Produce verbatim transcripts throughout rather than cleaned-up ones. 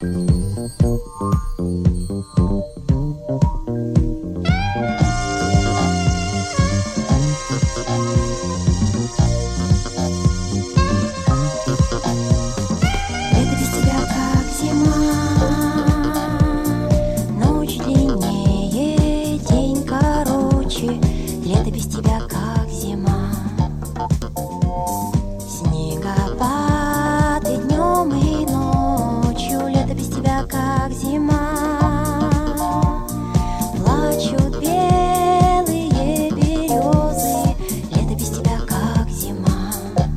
Лето без тебя как зима. Снегопад и днем, и ночью. Лето без тебя как зима. Плачут белые березы. Лето без тебя как зима.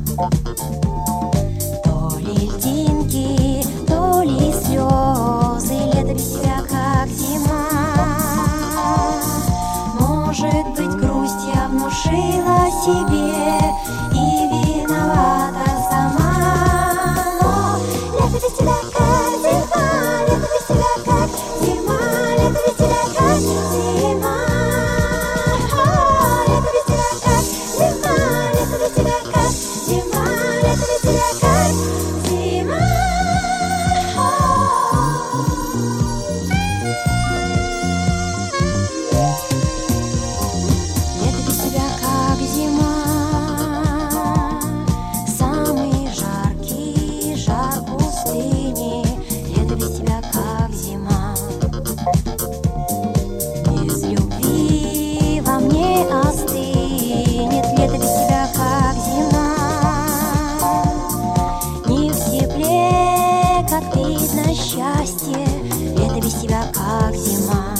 То ли льдинки, то ли слезы. Лето без тебя как зима. Может быть, грусть я внушила себе и виновата сама. Но лето без тебя как зима, лето без тебя как зима, лето без тебя как зима. Лето без тебя как зима, лето без тебя как зима, лето без тебя как зима. Видно счастье, лето без тебя как зима.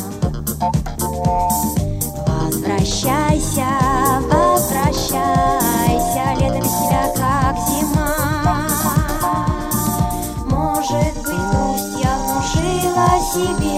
Возвращайся, возвращайся, лето без тебя как зима. Может быть, грусть я внушила себе